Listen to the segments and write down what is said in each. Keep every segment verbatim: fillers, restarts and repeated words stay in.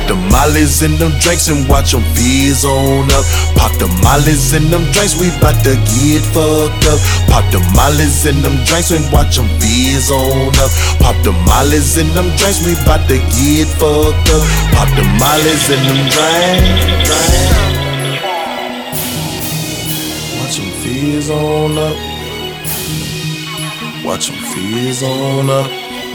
the mollies in them drinks and watch them fizz on up. Pop the mollies in them drinks, we bout to get fucked up. Pop the mollies in them drinks and watch them fizz on up. Pop the mollies in them drinks, we bout to get fucked up. Pop the mollies in them drinks. Watch them fizz on up. Watch them fizz on up.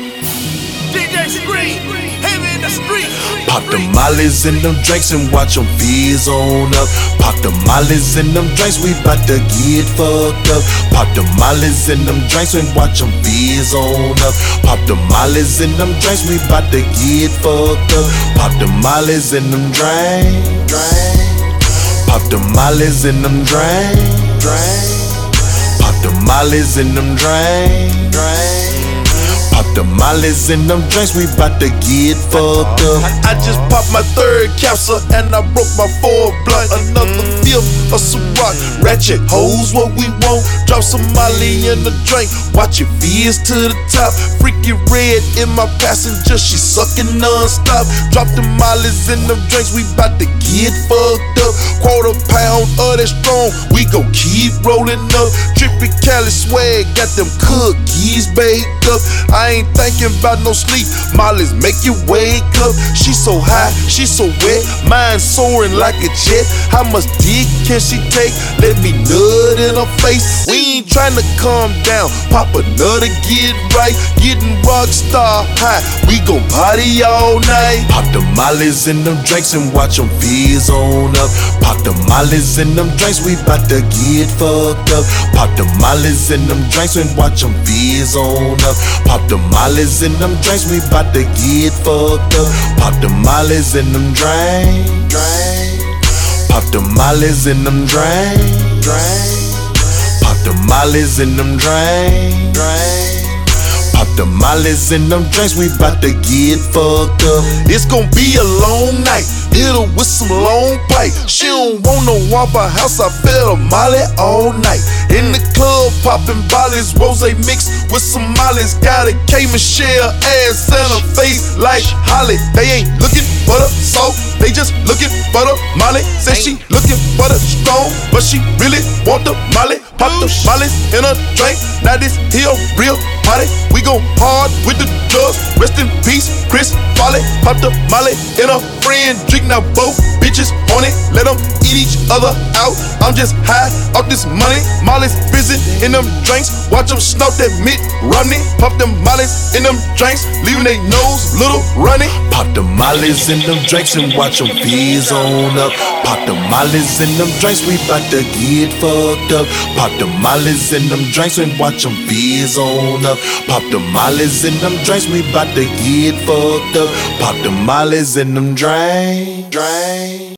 D J Scream, heavy in the street. Pop the mollies in them drinks and watch them fizz on up. Pop the mollies in them drinks, we bout to get fucked up. Pop the mollies in them drinks and watch them fizz on up. Pop the mollies in them drinks, we bout to get fucked up. Pop the mollies in them drinks. Pop the mollies in them drinks. Pop the mollies in them drinks. Pop the mollies in them drinks, we bout to get fucked up. I just popped my third capsule and I broke my fourth blunt. Another fifth of some rock. Ratchet hoes, what we want. Drop some molly in the drink. Watch it fizz to the top. Freaky red in my passenger, she sucking non-stop. Drop the mollies in them drinks, we bout to get fucked up. Quarter pound of that strong, we gon' keep rolling up. Trippy Cali swag, got them cookies baked up. I ain't thinking about no sleep, mollies make you wake up. She so high, she so wet, mine soaring like a jet. How much dick can she take? Let me nut in her face. We ain't tryna calm down, pop another get right. Getting rock star high, we gon' party all night. Pop the mollies in them drinks and watch them fizz on up. Pop the mollies in them drinks, we bout to get fucked up. Pop the mollies in them drinks and watch them fizz on up. Pop the mollies in them drinks, we bout to get fucked up. Pop the mollies in them drinks. Pop the mollies in them drinks. Pop the mollies in them drinks. Pop the mollies in them drinks, we bout to get fucked up. It's gon' be a long night, hit her with some long pipe. She don't want no Waffle House, I fed her molly all night. In the club, popping bollies, rose mixed with some mollies. Got a K Michelle ass and her face like Holly. They ain't looking for the soul, they just looking for the molly. Said she looking for the strong, but she really want the molly. Pop the mollies in a drink, now this here real party. We go hard with the drugs, rest in peace, Chris Farley. Pop the molly in a friend drink, now both bitches on it. Let them eat each other out, I'm just high off this money. Molly's busy in them drinks, watch them snort that Mitt Romney. Pop them mollies in them drinks, leaving they nose little runny. Pop the mollies in them drinks and watch them fizz on up. Pop the mollies in them drinks, we bout to get fucked up. Pop the mollies in them drinks and watch them fizz on up. Pop the mollies in them drinks, we bout to get fucked up. Pop the mollies in them drinks.